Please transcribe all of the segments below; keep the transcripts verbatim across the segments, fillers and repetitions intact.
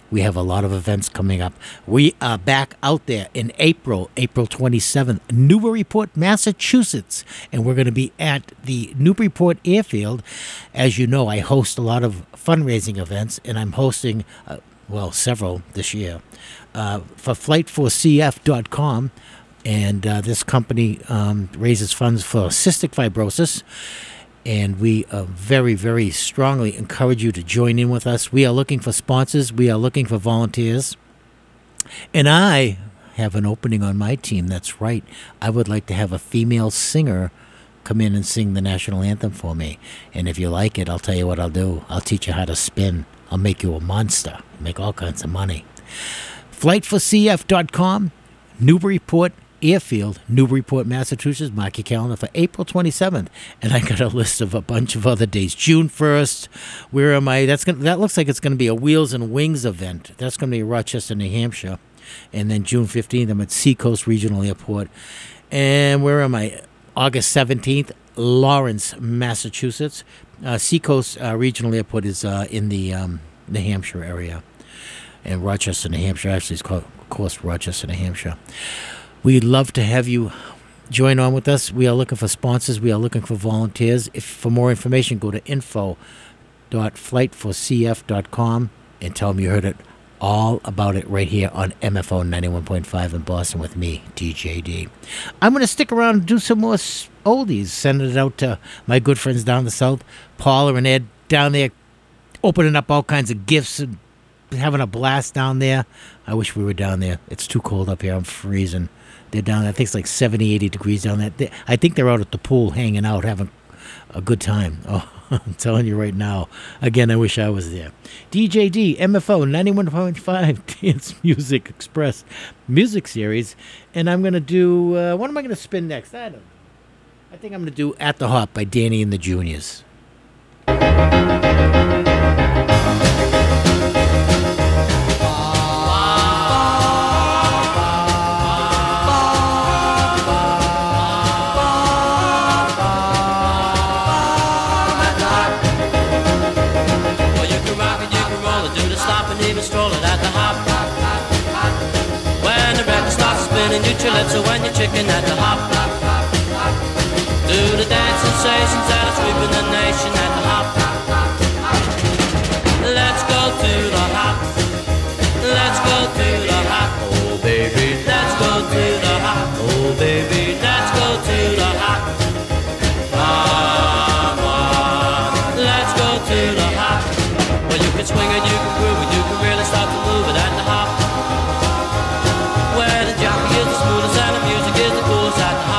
We have a lot of events coming up. We are back out there in April, April twenty-seventh, Newburyport, Massachusetts. And we're going to be at the Newburyport Airfield. As you know, I host a lot of fundraising events, and I'm hosting, uh, well, several this year, uh, for flight for C F dot com. And uh, this company um, raises funds for cystic fibrosis. And we uh, very, very strongly encourage you to join in with us. We are looking for sponsors. We are looking for volunteers. And I have an opening on my team. That's right. I would like to have a female singer come in and sing the national anthem for me. And if you like it, I'll tell you what I'll do. I'll teach you how to spin. I'll make you a monster. Make all kinds of money. flight for C F dot com, Newburyport Airfield, Newburyport, Massachusetts. Mark your calendar for April twenty-seventh. And I got a list of a bunch of other days. June first, where am I? That's gonna, that looks like it's going to be a Wheels and Wings event. That's going to be in Rochester, New Hampshire. And then June fifteenth, I'm at Seacoast Regional Airport. And where am I? August seventeenth, Lawrence, Massachusetts. Uh, Seacoast uh, Regional Airport is uh, in the um, New Hampshire area. And Rochester, New Hampshire, actually is called, of course, Rochester, New Hampshire. We'd love to have you join on with us. We are looking for sponsors. We are looking for volunteers. If for more information, go to info dot flight for C F dot com and tell them you heard it all about it right here on M F O ninety-one point five in Boston with me, D J D. I'm going to stick around and do some more oldies, send it out to my good friends down the south, Paula and Ed down there, opening up all kinds of gifts and having a blast down there. I wish we were down there. It's too cold up here. I'm freezing. They're down there. I think it's like seventy, eighty degrees down there. They, I think they're out at the pool hanging out, having a good time. Oh, I'm telling you right now. Again, I wish I was there. D J D, M F O ninety-one point five, Dance Music Express music series. And I'm going to do, uh, what am I going to spin next? I don't know. I think I'm going to do At the Hop by Danny and the Juniors. So when you're chicken at the hop, do the dance sensations that are sweeping the nation at the hop. Let's go to the hop. Let's go to the hop. Oh baby, let's go to the hop. Oh baby, let's go to the hop. Come on, let's go to the hop. Well, you can swing and you can groove and you can really start to move it at the hop. Where the jockey is the smoothest and the music is the coolest at the hop.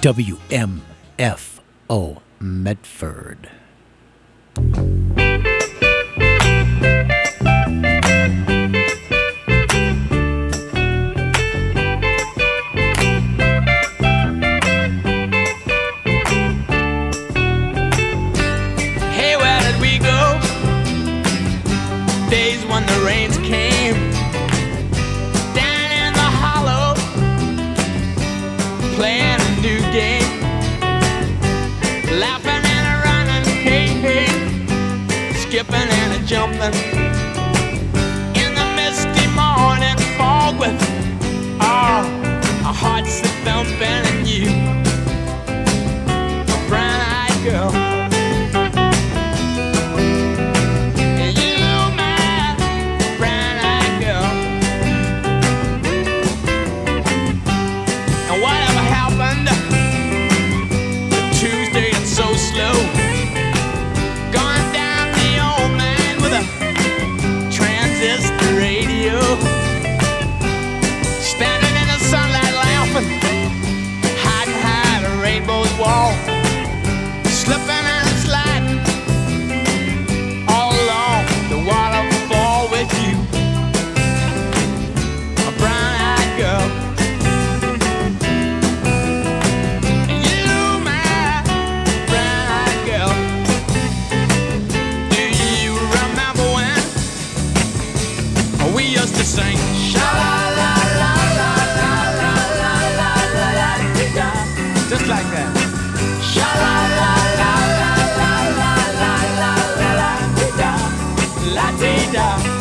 W M F O Medford. Hey, where did we go? Days when the rains came down in the hollow, playing a new game, laughing and a running, hey, hey, skipping and a jumping in the misty morning fog with oh, our hearts a thumping and you, a brown-eyed girl. So slow, going down the old man with a transistor radio, standing in the sunlight laughing, hiding behind a rainbow's wall, slipping and sliding all along the waterfall with you, a brown-eyed girl. To sing sha la la la la la la la la la la la, just like that. Sha la la la la la la la la la la la dee da.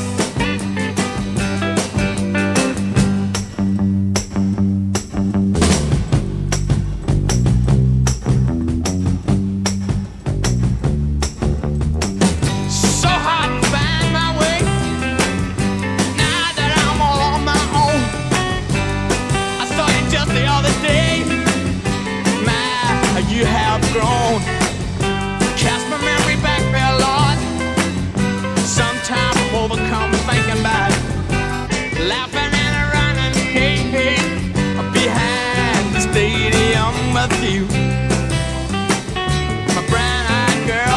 You have grown, cast my memory back there, Lord. Sometimes I'm overcome thinking about it, laughing and running, hey, hey, behind the stadium with you, my brown-eyed girl.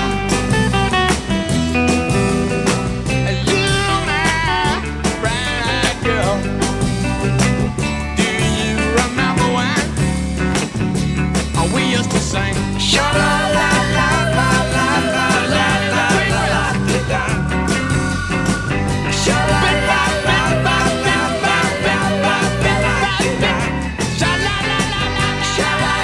You, my brown-eyed girl. Do you remember when we used to sing sha la la la la la la la la la la, sha la la la la la la la la, sha la la la la, sha la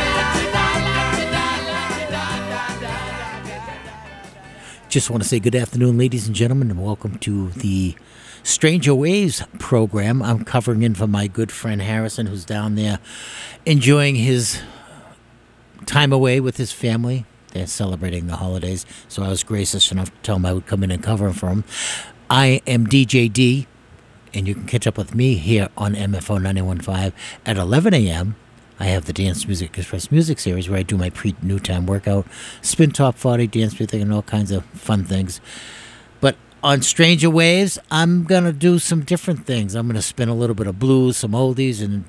la la la la. Just want to say good afternoon, ladies and gentlemen, and welcome to the Stranger Waves program. I'm covering in for my good friend Harrison, who's down there enjoying his time away with his family. They're celebrating the holidays, so I was gracious enough to tell him I would come in and cover for him. I am D J D, and you can catch up with me here on M F O ninety-one point five at eleven a.m. I have the Dance Music Express Music Series where I do my pre-new time workout, spin top forty, dance music, and all kinds of fun things. But on Stranger Waves, I'm going to do some different things. I'm going to spin a little bit of blues, some oldies, and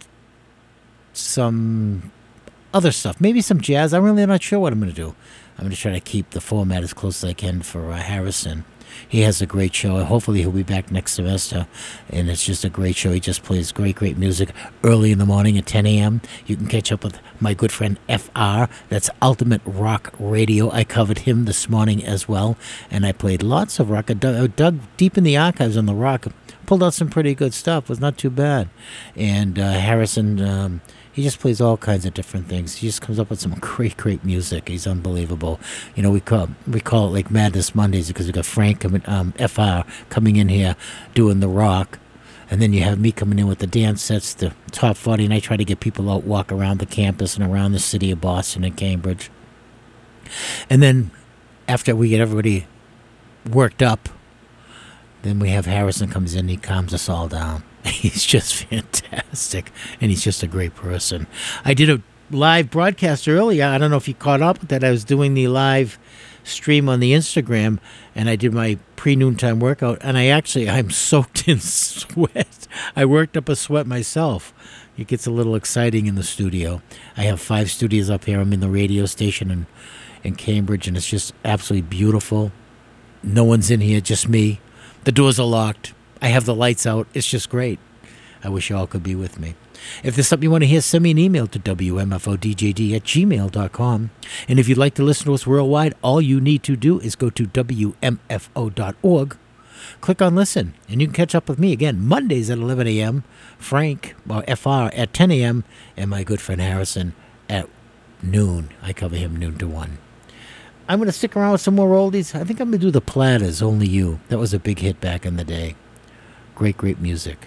some other stuff, maybe some jazz. I'm really not sure what I'm going to do. I'm going to try to keep the format as close as I can for uh, Harrison. He has a great show. Hopefully he'll be back next semester, and it's just a great show. He just plays great, great music early in the morning at ten a.m. You can catch up with my good friend F R. That's Ultimate Rock Radio. I covered him this morning as well, and I played lots of rock. I dug, I dug deep in the archives on the rock, pulled out some pretty good stuff. It was not too bad. And uh, Harrison... Um, He just plays all kinds of different things. He just comes up with some great, great music. He's unbelievable. You know, we call we call it like Madness Mondays because we got Frank coming, um, F R coming in here doing the rock, and then you have me coming in with the dance sets, the top forty, and I try to get people out, walk around the campus and around the city of Boston and Cambridge. And then after we get everybody worked up, then we have Harrison comes in, he calms us all down. He's just fantastic, and he's just a great person. I did a live broadcast earlier. I don't know if you caught up with that. I was doing the live stream on the Instagram, and I did my pre-noontime workout, and I actually, I'm soaked in sweat. I worked up a sweat myself. It gets a little exciting in the studio. I have five studios up here. I'm in the radio station in, in Cambridge, and it's just absolutely beautiful. No one's in here, just me. The doors are locked. I have the lights out. It's just great. I wish you all could be with me. If there's something you want to hear, send me an email to w m f o d j d at gmail dot com. And if you'd like to listen to us worldwide, all you need to do is go to w m f o dot org, click on listen, and you can catch up with me again Mondays at eleven a.m., Frank, or F R, at ten a.m., and my good friend Harrison at noon. I cover him noon to one. I'm going to stick around with some more oldies. I think I'm going to do the Platters, Only You. That was a big hit back in the day. Great, great music.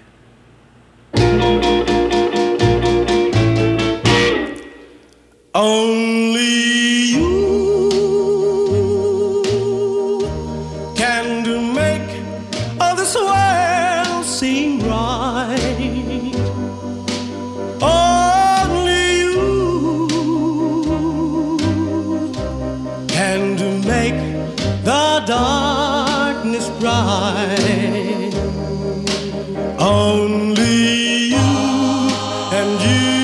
Only you can do make all this world seem right. Only you can do make the darkness bright. Only you and you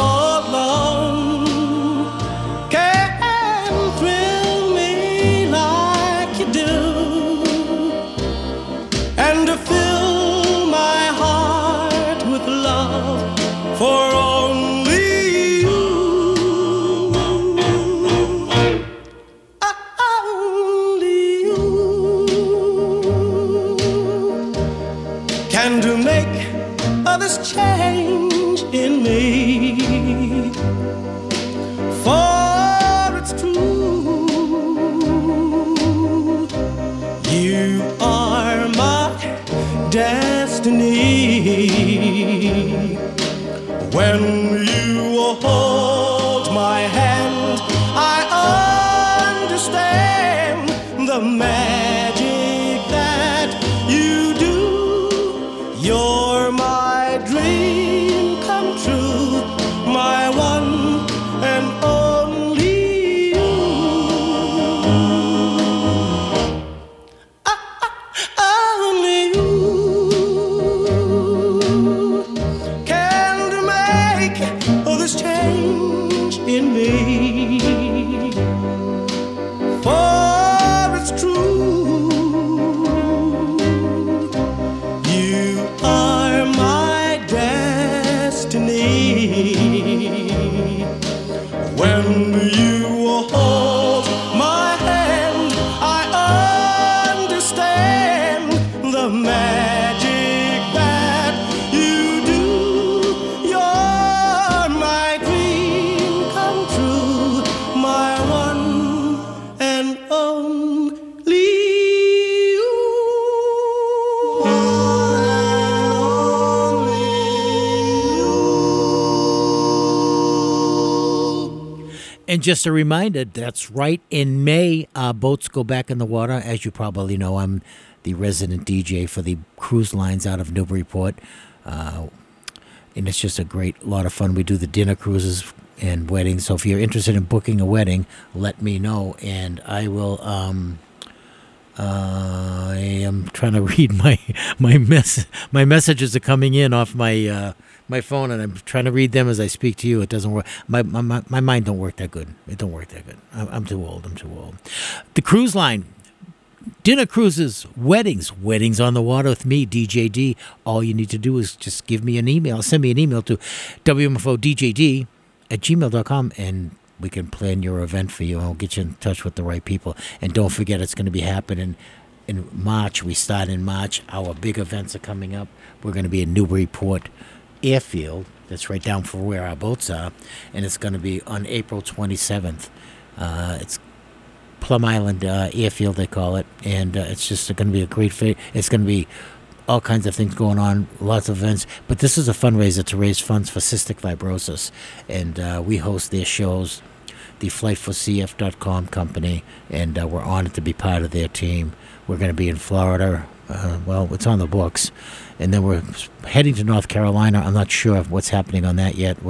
change in me, for it's true, you are my destiny. When you hold my hand, I understand the magic that you do. You're my dream come true, my one and only you. Ah, ah, only you can make all this change in me, for it's true. When you hold my hand, I understand the magic that you do. You're my dream come true, my one and only you. And just a reminder, that's right, in May, uh, boats go back in the water. As you probably know, I'm the resident D J for the cruise lines out of Newburyport. Uh, and it's just a great lot of fun. We do the dinner cruises and weddings. So if you're interested in booking a wedding, let me know. And I will... Um, uh, I am trying to read my my mess. My messages are coming in off my... Uh, my phone, and I'm trying to read them as I speak to you. It doesn't work. My my, my mind don't work that good. It don't work that good. I'm, I'm too old. I'm too old. The cruise line, dinner cruises, weddings, weddings on the water with me, D J D. All you need to do is just give me an email. Send me an email to w m f o d j d at gmail dot com, and we can plan your event for you. I'll get you in touch with the right people. And don't forget, it's going to be happening in March. We start in March. Our big events are coming up. We're going to be in Newburyport Airfield. That's right down from where our boats are, and it's going to be on April twenty-seventh. Uh, it's Plum Island uh, Airfield, they call it, and uh, it's just going to be a great fit. It's going to be all kinds of things going on, lots of events, but this is a fundraiser to raise funds for cystic fibrosis, and uh, we host their shows, the flight for c f dot com company, and uh, we're honored to be part of their team. We're going to be in Florida. Uh, well, it's on the books. And then we're heading to North Carolina. I'm not sure what's happening on that yet, what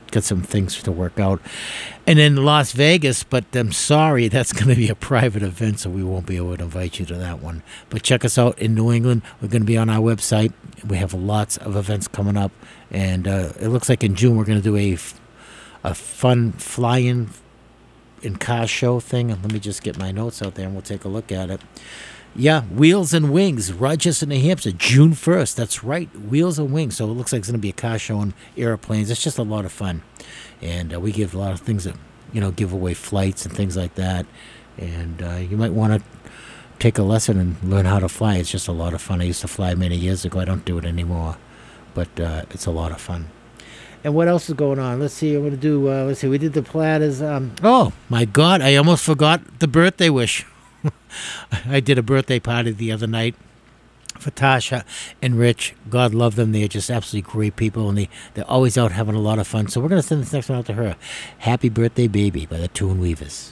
got some things to work out. And then Las Vegas, but I'm sorry, that's going to be a private event, so we won't be able to invite you to that one. But check us out in New England. We're going to be on our website. We have lots of events coming up, and uh, it looks like in June we're going to do a, a fun fly-in in car show thing. And let me just get my notes out there, and we'll take a look at it. Yeah, Wheels and Wings, Rochester, New Hampshire, June first. That's right, Wheels and Wings. So it looks like it's going to be a car show and airplanes. It's just a lot of fun. And uh, we give a lot of things that, you know, give away flights and things like that. And uh, you might want to take a lesson and learn how to fly. It's just a lot of fun. I used to fly many years ago. I don't do it anymore. But uh, it's a lot of fun. And what else is going on? Let's see. I'm going to do, uh, let's see. We did the platters. Um, oh, my God. I almost forgot the birthday wish. I did a birthday party the other night for Tasha and Rich. God love them. They're just absolutely great people, and they, they're always out having a lot of fun. So we're going to send this next one out to her. Happy Birthday Baby by the Tune Weavers.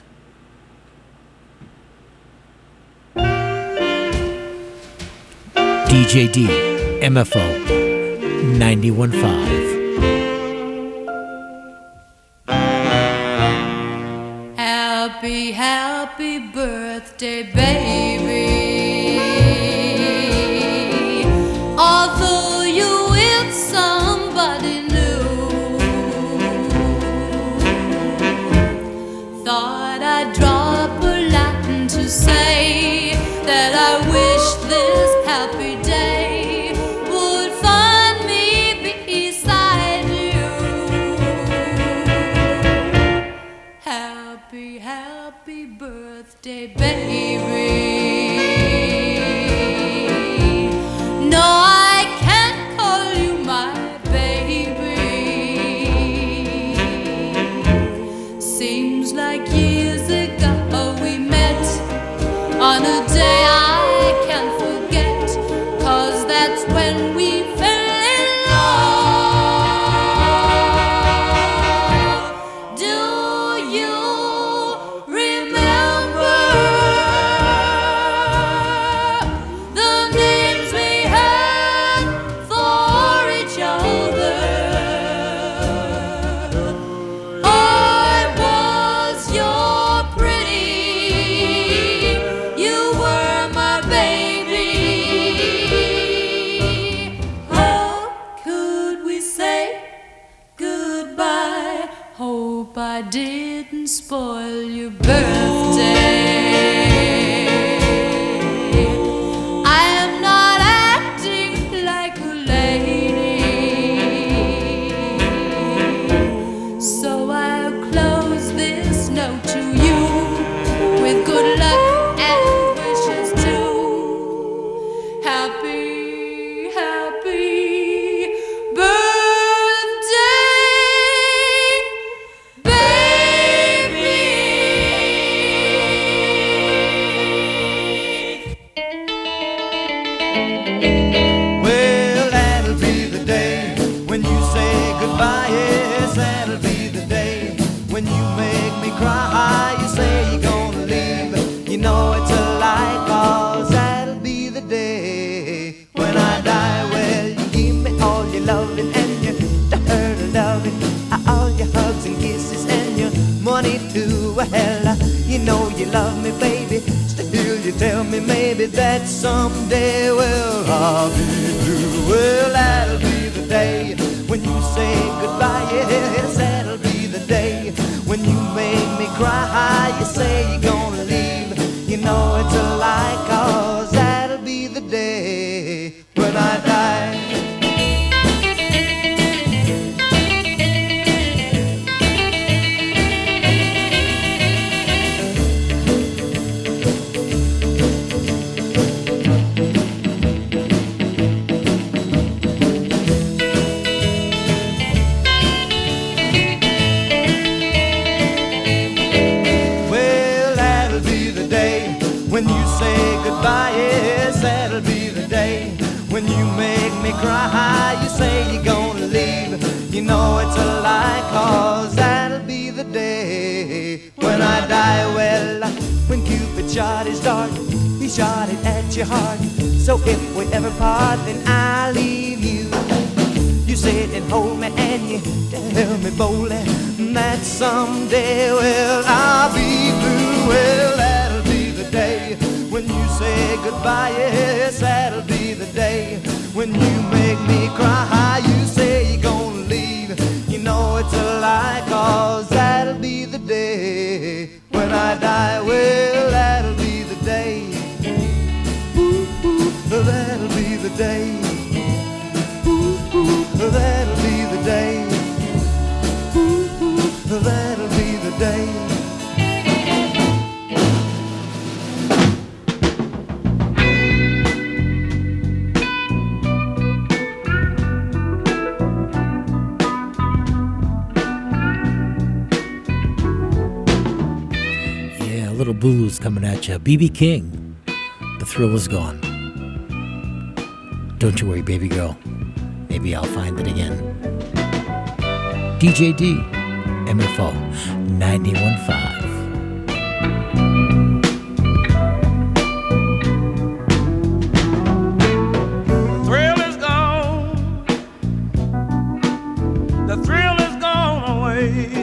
D J D, M F O, ninety-one point five. Happy, happy birthday, baby. Although you with somebody new, thought I'd drop a line to say that I wish this happy day would find me beside you. Happy, happy birthday, baby. No, I can't call you my baby. Seems like years ago we met on a day I can't forget, 'cause that's when we fell in love. Do you remember the names we had for each other? I was your pretty, you were my baby. How could we say goodbye? Hope I didn't spoil your birthday. I am not acting like a lady, so I'll close this note to you with good luck and wishes too. Happy, happy birthday, baby. Well, that'll be the day when you say goodbye. Yes, that'll be the day when you make me cry. You say you're gonna leave, you know it's a lie, 'cause that'll be the day when I die. Well, you give me all your loving and your dirty loving, all your hugs and kisses and your money too. Well, you know you love me, baby. Still you tell me maybe that someday, well, I'll be through. Well, that'll be the day when you say goodbye. Yes, that'll be the day when you make me cry. You say you're gonna leave, you know it's a lie, 'cause that'll be the day when I die. Well, that'll be the day when you say goodbye. Yes, that'll be the day when you make me cry. You say you're gonna leave, you know it's a lie, 'cause that'll be the day when I die. Well, when Cupid shot his dart, he shot it at your heart. So if we ever part, then I'll leave you. You sit and hold me and you tell me boldly that someday, well, I'll be through. Well, that'll be the day when you say goodbye. Yes, that'll be the day when you make me cry. You say you're gonna leave, you know it's a lie, 'cause that'll be the day when I die. Well, that'll be the day. Ooh, ooh, that'll be the day. Ooh, ooh, that'll be the day. Ooh, ooh, that'll be the day. Little blues coming at you. B B King, The Thrill Is Gone. Don't you worry, baby girl. Maybe I'll find it again. D J D, M F O ninety-one point five. Thrill is gone. The thrill is gone away.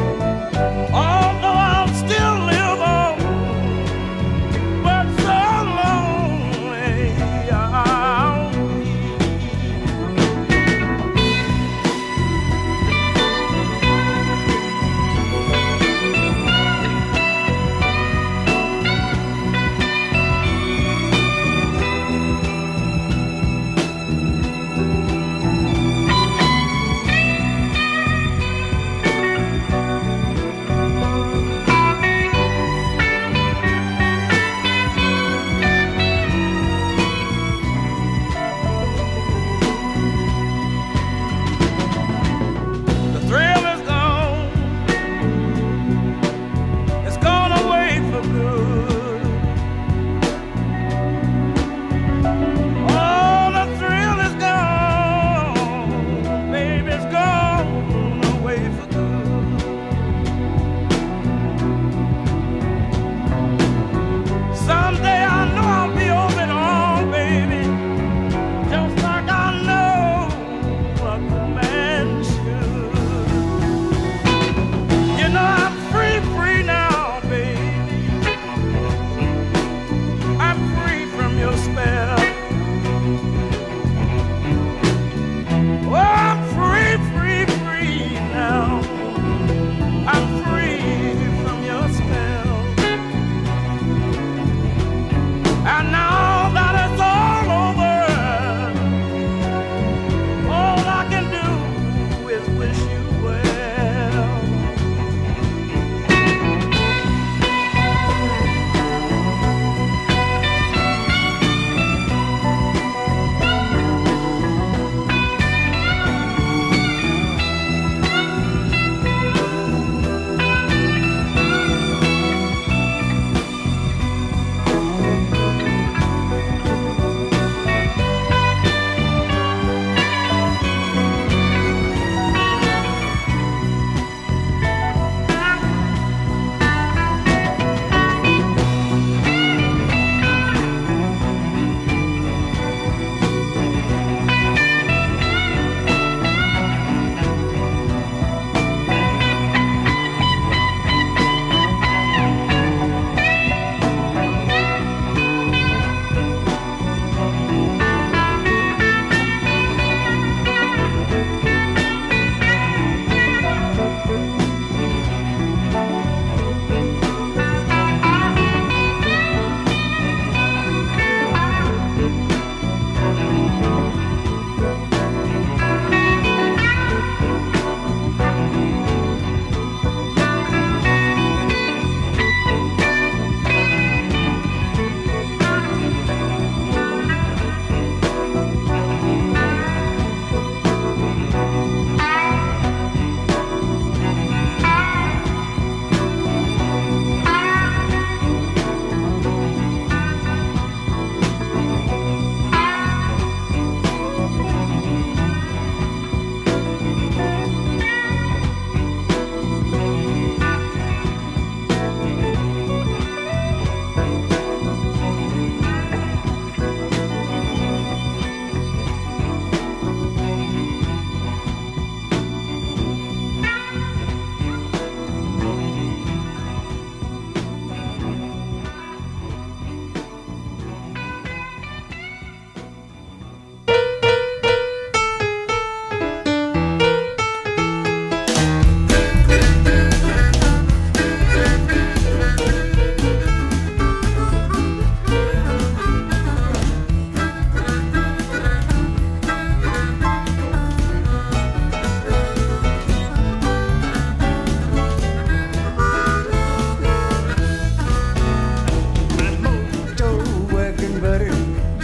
Although I'll still live on, but some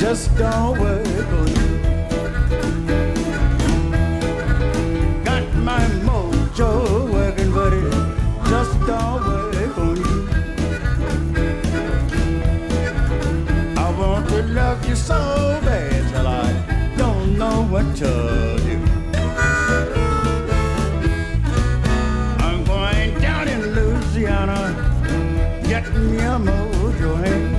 just don't work on you. Got my mojo working, but it just don't work on you. I want to love you so bad till I don't know what to do. I'm going down in Louisiana, getting me a mojo hand.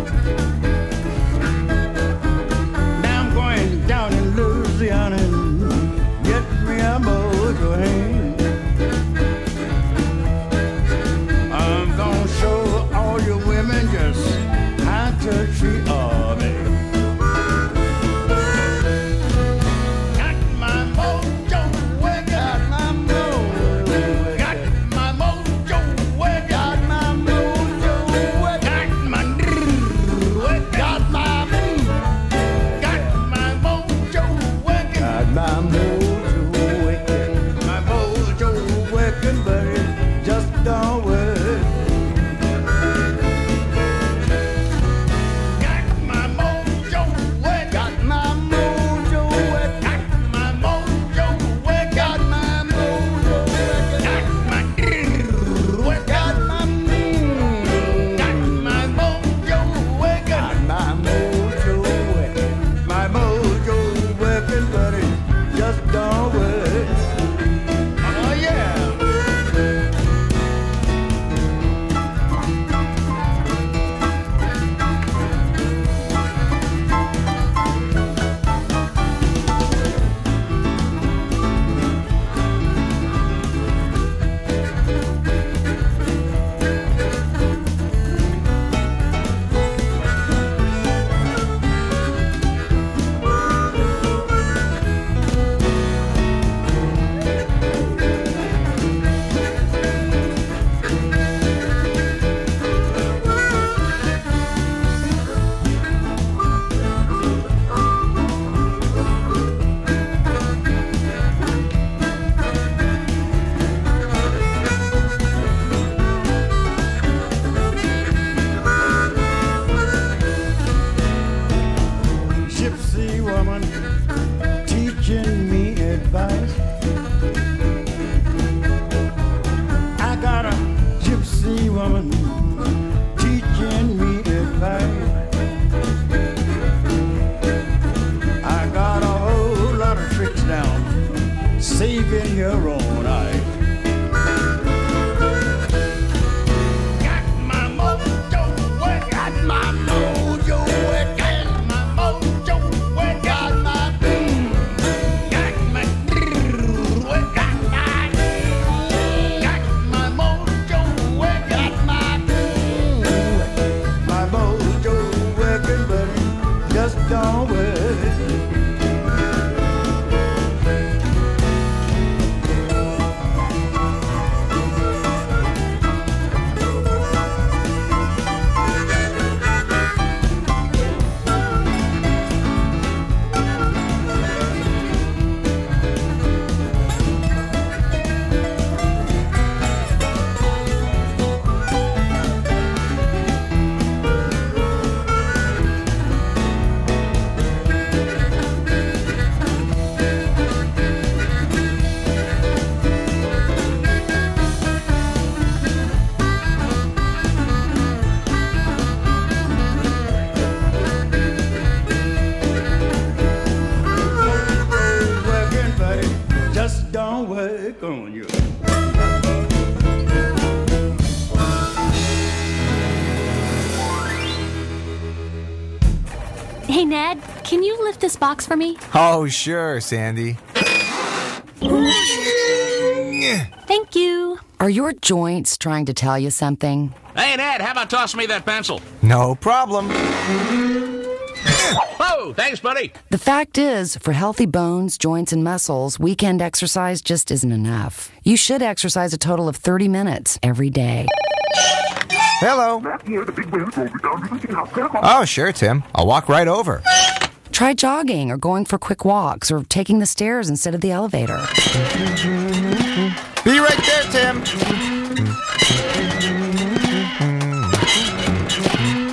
Now I'm going down in Louisiana and get me a mojo hand. I'm gonna show all you women just how to treat a man. Got my mojo working. Got my mojo working. Got my mojo working. Got my mojo working. Got my working. Got my got my mojo working. Got my mojo working. My mojo working, but it just don't work. Got my mojo working. Got my mojo working. Got my mojo working. Got my mojo working. Got my working. Got my got my mojo working. Got my mojo working. My mojo working, but it just don't work. Oh yeah. Gypsy woman teaching me advice. I got a gypsy woman teaching me advice. I got a whole lot of tricks down, saving your own eyes. Got my mojo work, got my mojo work, got my mojo work, got my boom, got my work, got my got my mojo work, got my boom, my mojo working, but it just don't work. Working, but it just don't work on you. Hey, Ned, can you lift this box for me? Oh, sure, Sandy. Thank you. Are your joints trying to tell you something? Hey, Ned, how about tossing me that pencil? No problem. Oh, thanks, buddy. The fact is, for healthy bones, joints, and muscles, weekend exercise just isn't enough. You should exercise a total of thirty minutes every day. Hello. Oh, sure, Tim. I'll walk right over. Try jogging or going for quick walks or taking the stairs instead of the elevator. Be right there, Tim. For more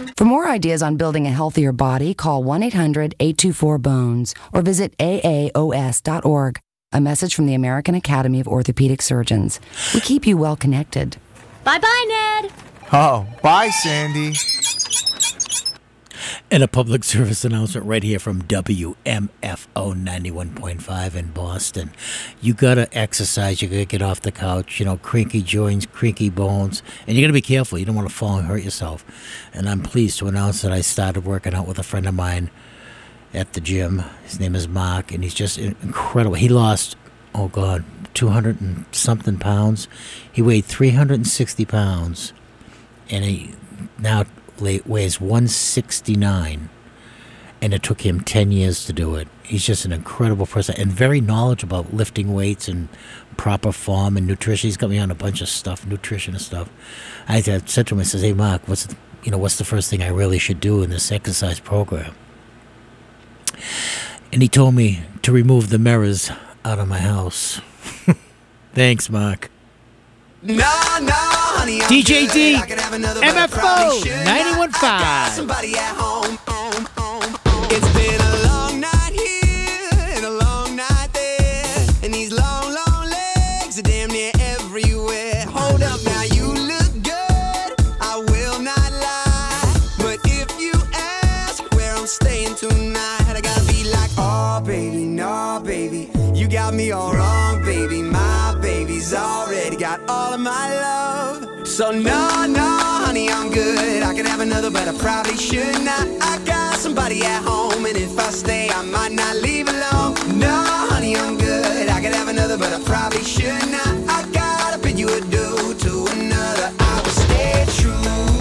more ideas on building a healthier body, call one eight hundred eight two four bones or visit A A O S dot org. A message from the American Academy of Orthopedic Surgeons. We keep you well connected. Bye-bye, Ned. Oh, bye, Sandy. And a public service announcement right here from W M F O ninety-one point five in Boston. You got to exercise. You got to get off the couch. You know, creaky joints, creaky bones. And you got to be careful. You don't want to fall and hurt yourself. And I'm pleased to announce that I started working out with a friend of mine at the gym. His name is Mark, and he's just incredible. He lost, oh, God, two hundred and something pounds. He weighed three hundred sixty pounds, and he now weighs one sixty-nine, and it took him ten years to do it. He's just an incredible person and very knowledgeable about lifting weights and proper form and nutrition. He's got me on a bunch of stuff, nutrition and stuff. I said to him, I says, hey, Mark, what's the, you know, what's the first thing I really should do in this exercise program? And he told me to remove the mirrors out of my house. Thanks, Mark. No, no, honey, I'm D J D, good. I could have another, but M F O I probably should not. ninety-one point five. I got somebody at home, home, home, home. It's been a long night here and a long night there, and these long, long legs are damn near everywhere. Hold up now, you look good, I will not lie, but if you ask where I'm staying tonight, I gotta be like, oh baby, no baby, you got me all wrong, baby, my baby's already got all of my love. So no, no, honey, I'm good. I could have another, but I probably should not. I got somebody at home, and if I stay, I might not leave alone. No, honey, I'm good. I could have another, but I probably should not. I gotta bid you adieu to another. I will stay true.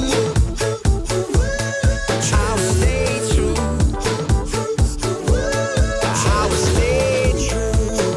I will stay true. I will stay true.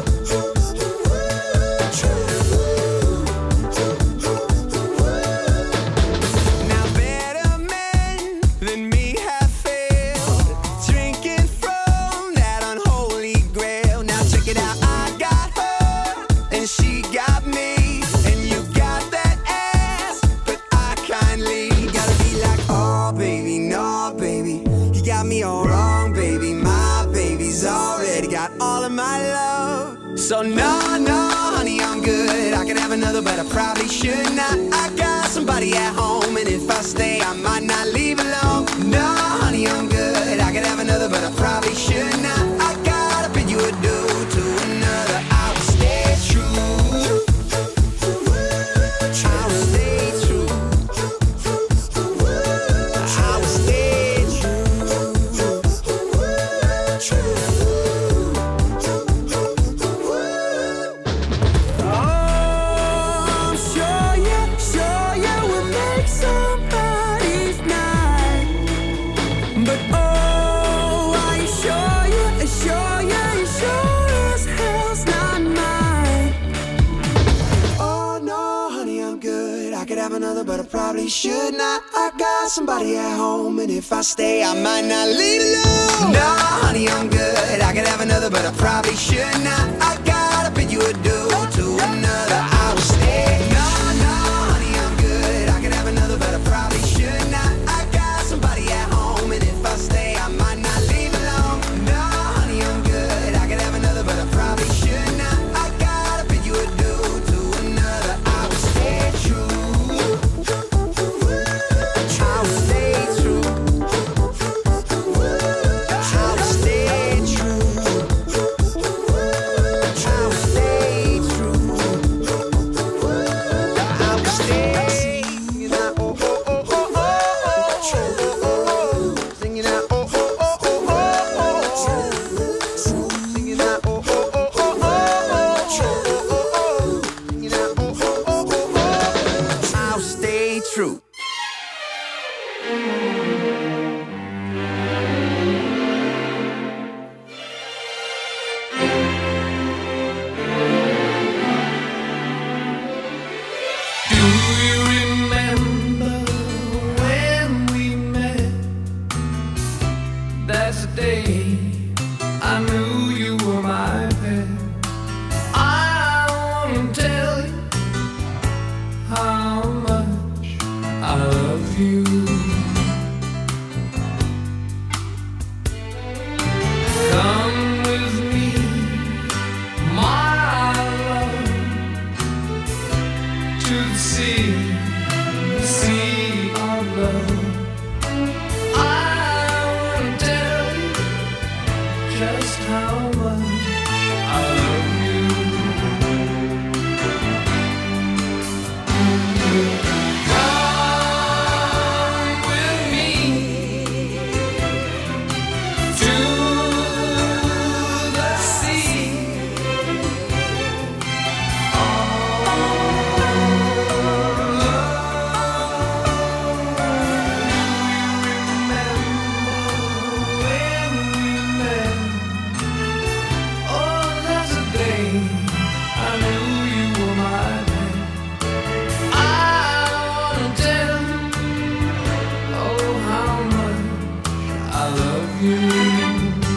Now better men than me have failed, drinking from that unholy grail. Now check it out, I got her and she got me, and you got that ass, but I kindly gotta be like, oh baby, no baby, you got me all wrong, baby, my baby's already got all of my love. So no, no, honey, I'm good. I could have another, but I probably should not. I got somebody at home, and if I stay, I might not leave alone. No, honey, I'm good. I could have another, but I probably should not. I gotta bid you adieu to another. I will stay true. I will stay true. I will stay Oh, I'm sure you, sure you will make somebody's night. But oh, are you sure you, sure you, you sure as hell's not mine? Oh no, honey, I'm good. I could have another, but I probably should not. I got somebody at home, and if I stay, I might not leave alone. No, honey, I'm good. I could have another, but I probably should not. I gotta bid you adieu to another. I will stay. No, no, honey, I'm good. I could have another, but I probably should not. I got somebody at home, and if I stay, I might not leave alone. No, honey, I'm good. I could have another, but I probably should not. I gotta bid you adieu to another. I will stay true. I will stay true. I will stay true. I will stay true. I will stay. Singing out, oh, oh, oh, oh, oh, oh. Singing out, oh, oh, oh, oh, oh, oh. Singing out, oh, oh, oh, oh, oh, oh. Singing out, oh, oh, oh, oh, oh. I'll stay true. Do you remember when we met? That's the day I knew you were my pet. I wanna tell you how much I love you. love you.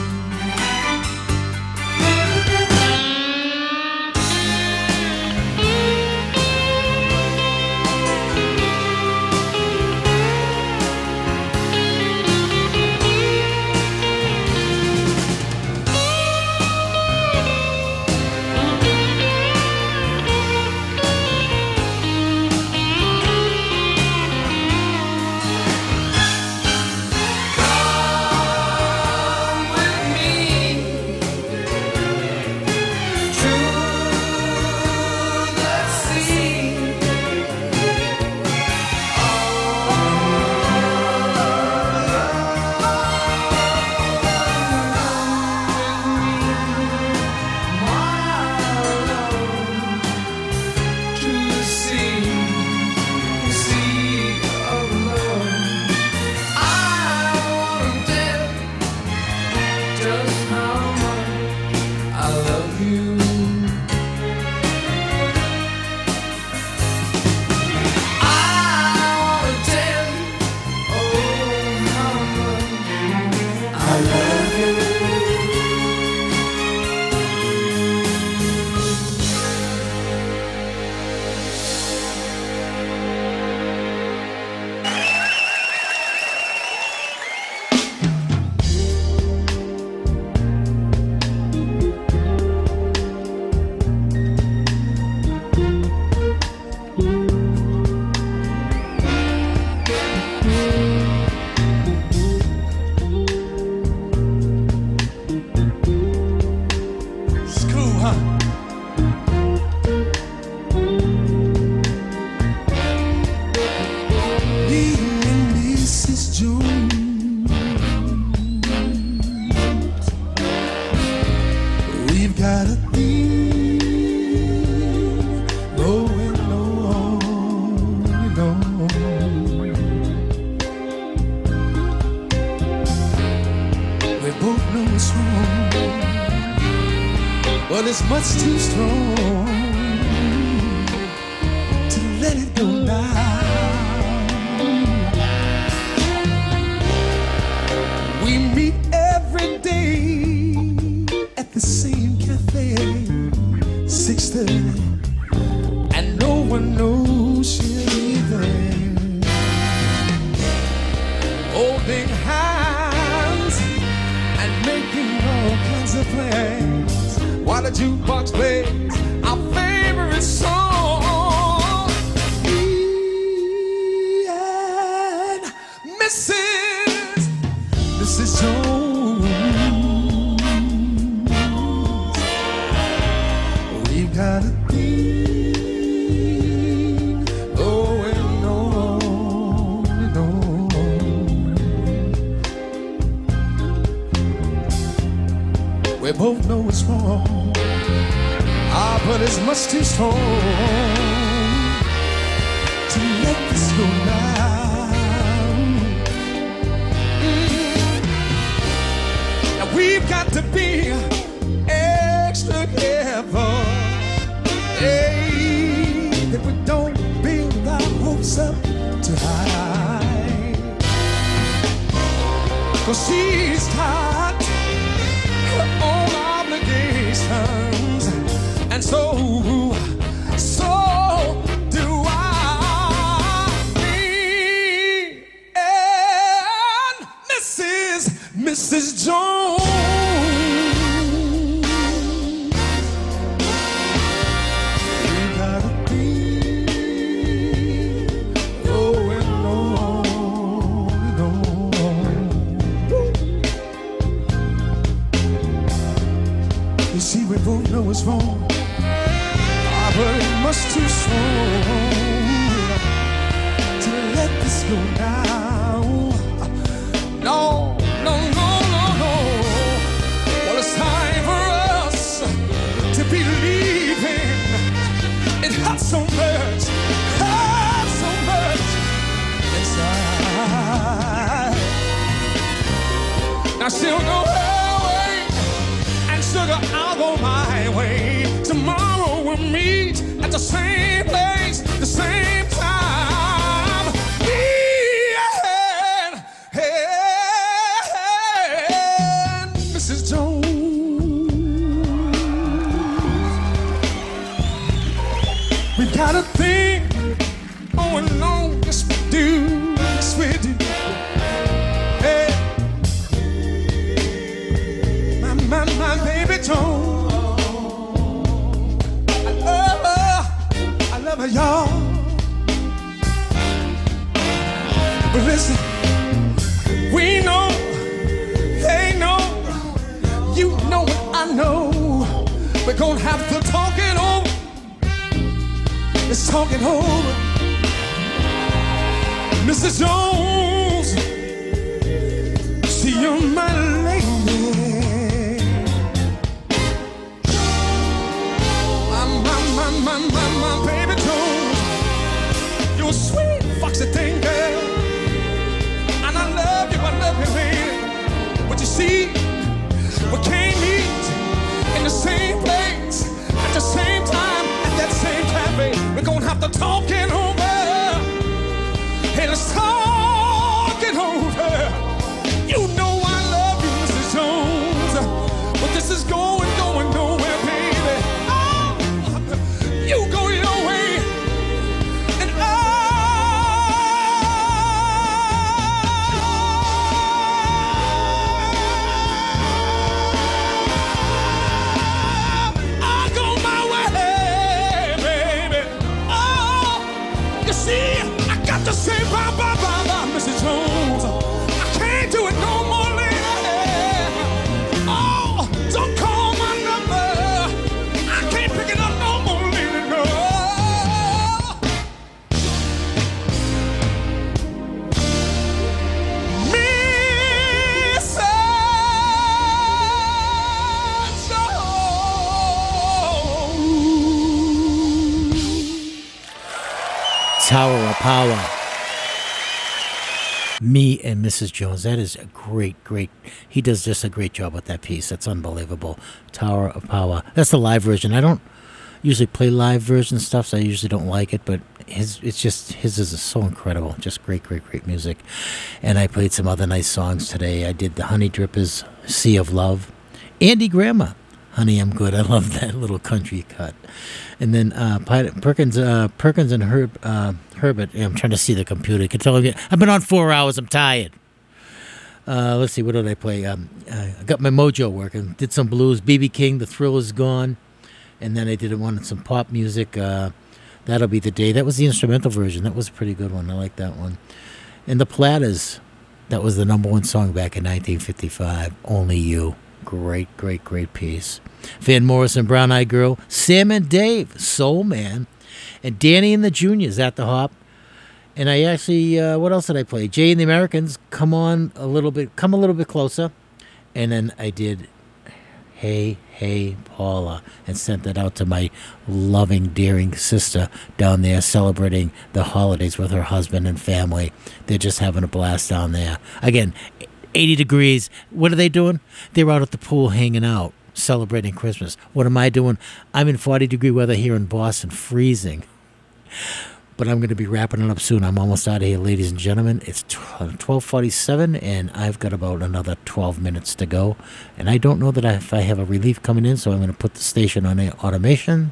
Much too strong to let it go now. We meet every day at the same cafe, six thirty, and no one knows she'll be there. Holding hands and making all kinds of plans while the jukebox plays our favorite song. Me and Missus Missus Jones, we've got a thing going on and on. We both know it's wrong, ah, but it's much too strong to let this go now. Mm. Now we've got to be extra careful, hey, that we don't build our hopes up too high, 'cause she's got her own obligations, and so, so do I. Me and Missus Missus Jones, we got a thing going on and on. You see, we both know it's wrong, but it's much too strong to let this go now. No, no, no, no, no. Well, it's time for us to be leaving. It hurts so much, hurts so much inside. Now she'll go her way, and sugar, I'll go my way. Tomorrow we'll meet at the same place, the same time. Yeah, hey, hey, gonna have to talk it over. Let's talk it over. Missus Jones, see you're my lady. My, my, my, my, my, my baby Jones, you're a sweet foxy thing, girl. And I love you, I love you, baby. But you see, we can't meet in the same place at the same time at that same cafe. We're gonna have to talk it over. Hey, let's talk it over. You know I love you, Missus Jones, but this is going, going nowhere, baby. Oh, you go your way, and I. To say bye, bye, bye, bye, Missus Jones. I can't do it no more, lady. Oh, don't call my number. I can't pick it up no more, lady, no. Missus Jones. Tower of Power. Me and Missus Jones. That is a great, great. He does just a great job with that piece. That's unbelievable. Tower of Power. That's the live version. I don't usually play live version stuff, so I usually don't like it, but his, it's just, his is so incredible. Just great, great, great music. And I played some other nice songs today. I did the Honey Drippers, Sea of Love. Andy Grammer, Honey, I'm Good. I love that little country cut. And then uh, Perkins, uh, Perkins and Herb, uh, Herbert. Yeah, I'm trying to see the computer. You can tell me, I've been on four hours. I'm tired. Uh, let's see, what did I play? Um, I got my mojo working. Did some blues. B B King, The Thrill Is Gone. And then I did one some pop music. Uh, That'll Be the Day. That was the instrumental version. That was a pretty good one. I like that one. And the Platters. That was the number one song back in nineteen fifty-five. Only You. Great, great, great piece. Van Morrison, Brown Eyed Girl. Sam and Dave, Soul Man. And Danny and the Juniors at the Hop. And I actually, uh, what else did I play? Jay and the Americans, Come On a Little Bit, Come a Little Bit Closer. And then I did Hey, Hey, Paula, and sent that out to my loving, daring sister down there celebrating the holidays with her husband and family. They're just having a blast down there. Again, eighty degrees. What are they doing? They're out at the pool hanging out, celebrating Christmas. What am I doing? I'm in forty degree weather here in Boston, freezing. But I'm going to be wrapping it up soon. I'm almost out of here, ladies and gentlemen. It's twelve forty-seven, and I've got about another twelve minutes to go. And I don't know that I, if I have a relief coming in, so I'm going to put the station on automation.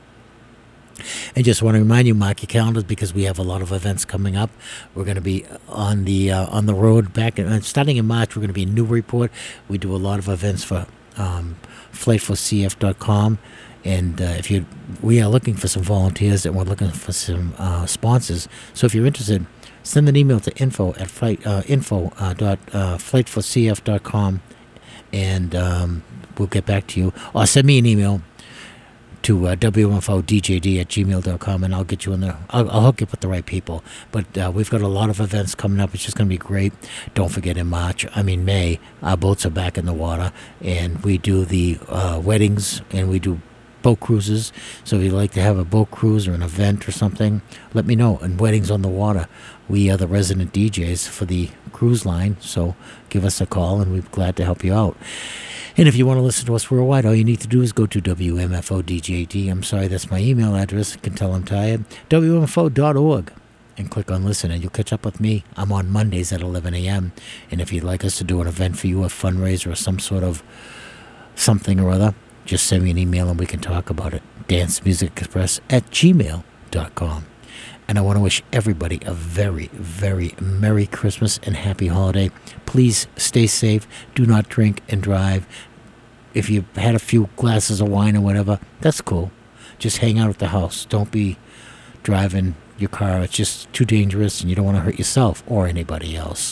And just want to remind you, mark your calendars because we have a lot of events coming up. We're going to be on the uh, on the road back in, uh, starting in March. We're going to be in Newburyport. We do a lot of events for um, flight for C F dot com. And uh, if you, we are looking for some volunteers and we're looking for some uh, sponsors. So if you're interested, send an email to info at flight uh, info uh, dot uh, flight for C F dot com, and um, we'll get back to you. Or send me an email to uh, W M F O D J D at gmail dot com, and I'll get you in there. I'll, I'll hook you up with the right people. But uh, we've got a lot of events coming up. It's just going to be great. Don't forget, in March, I mean May, our boats are back in the water, and we do the uh, weddings, and we do boat cruises. So if you'd like to have a boat cruise or an event or something, let me know. And weddings on the water, we are the resident D Js for the cruise line, so give us a call and we're glad to help you out. And if you want to listen to us worldwide, all you need to do is go to W M F O D J D. I'm sorry, that's my email address. You can tell I'm tired. W M F O dot org, and click on listen, and you'll catch up with me. I'm on Mondays at eleven a.m. And if you'd like us to do an event for you, a fundraiser or some sort of something or other, just send me an email and we can talk about it. dance music express at gmail dot com. And I want to wish everybody a very, very Merry Christmas and Happy Holiday. Please stay safe. Do not drink and drive. If you've had a few glasses of wine or whatever, that's cool. Just hang out at the house. Don't be driving your car. It's just too dangerous and you don't want to hurt yourself or anybody else.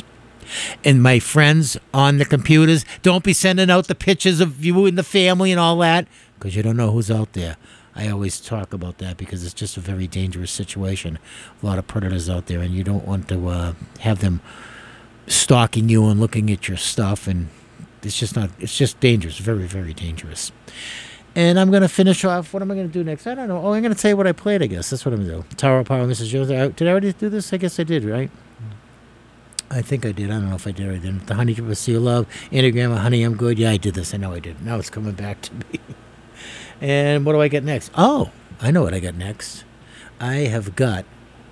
And my friends on the computers, don't be sending out the pictures of you and the family and all that, because you don't know who's out there. I always talk about that because it's just a very dangerous situation. A lot of predators out there, and you don't want to uh, have them stalking you and looking at your stuff, and it's just not, it's just dangerous, very, very dangerous. And I'm going to finish off, what am I going to do next? I don't know. Oh, I'm going to tell you what I played, I guess. That's what I'm going to do. Tower of Power, Missus Jones. Did I already do this? I guess I did, right? I think I did. I don't know if I did or I didn't. The Honey Drip of Sea Love, Anagram of Honey, I'm Good. Yeah, I did this. I know I did. Now it's coming back to me. And what do I get next? Oh, I know what I got next. I have got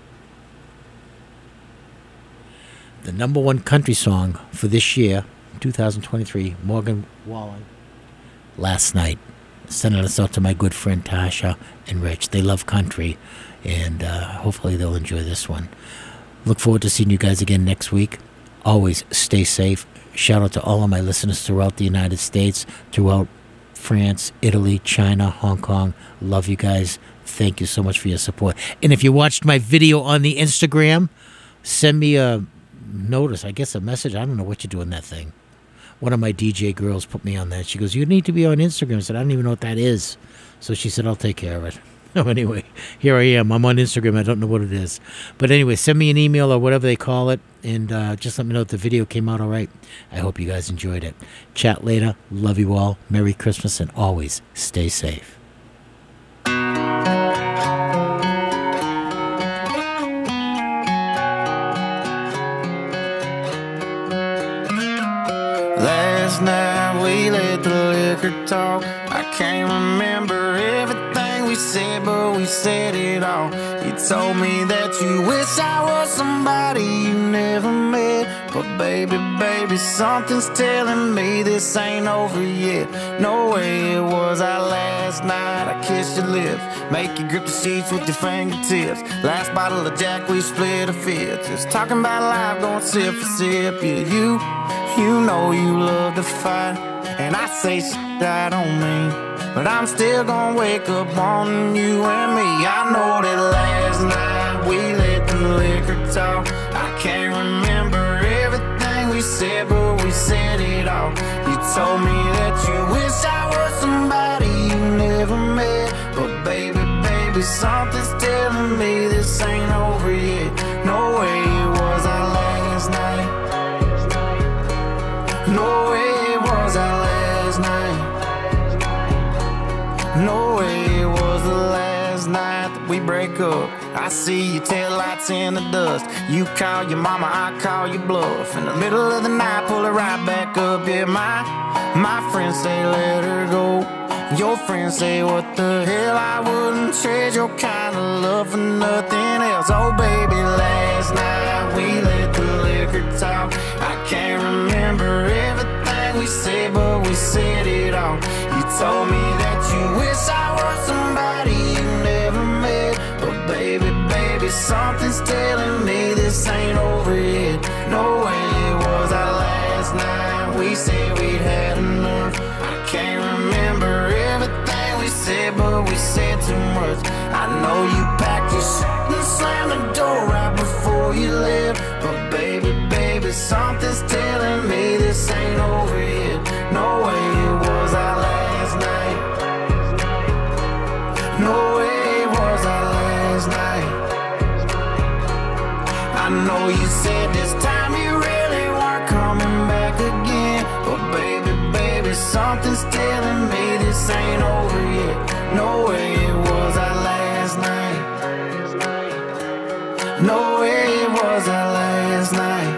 the number one country song for this year, two thousand twenty-three, Morgan Wallen, Last Night. Sending us out to my good friend Tasha and Rich. They love country, and uh, hopefully they'll enjoy this one. Look forward to seeing you guys again next week. Always stay safe. Shout out to all of my listeners throughout the United States, throughout France, Italy, China, Hong Kong. Love you guys. Thank you so much for your support. And if you watched my video on the Instagram, send me a notice, I guess a message. I don't know what you do in that thing. One of my D J girls put me on that. She goes, you need to be on Instagram. I said, I don't even know what that is. So she said, I'll take care of it. Oh, anyway, here I am. I'm on Instagram. I don't know what it is. But anyway, send me an email or whatever they call it, and uh, just let me know if the video came out all right. I hope you guys enjoyed it. Chat later. Love you all. Merry Christmas, and always stay safe. Last night we let the liquor talk. I can't remember everything we said, but we said it all. You told me that you wish I was somebody you never met. But baby, baby, something's telling me this ain't over yet. No way it was our last night. I kissed your lips, make you grip the sheets with your fingertips. Last bottle of Jack, we split a fifth. Just talking about life, going sip for sip. Yeah, you, you know you love to fight, and I say shit I don't mean, but I'm still gonna wake up wanting you and me. I know that last night we let the liquor talk. I can't remember everything we said, but we said it all. You told me that you wish I was somebody you never met. But baby, baby, something's telling me this ain't over yet. No way it was our last night. No way it was our last night. No way it was the last night that we break up. I see your taillights in the dust. You call your mama, I call your bluff. In the middle of the night, pull it right back up. Yeah, my, my friends say let her go. Your friends say what the hell, I wouldn't trade your kind of love for nothing else. Oh baby, last night we let the liquor talk. I can't remember everything we said, but we said it all. You told me that you wish I was somebody you never met. But baby, baby, something's telling me this ain't over yet. No way it was our last night. We said we'd had enough. I can't remember everything we said, but we said too much. I know you packed your shit and slammed the door right before you left. But baby, baby, something's telling me this ain't over yet. No way it was our last night. No way it was our last night. I know you said this time you really weren't coming back again. But baby, baby, something's telling me this ain't over yet. No way it was our last night. No way it was our last night.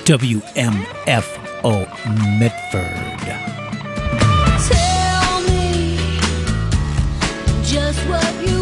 W M F O Medford. Tell me just what you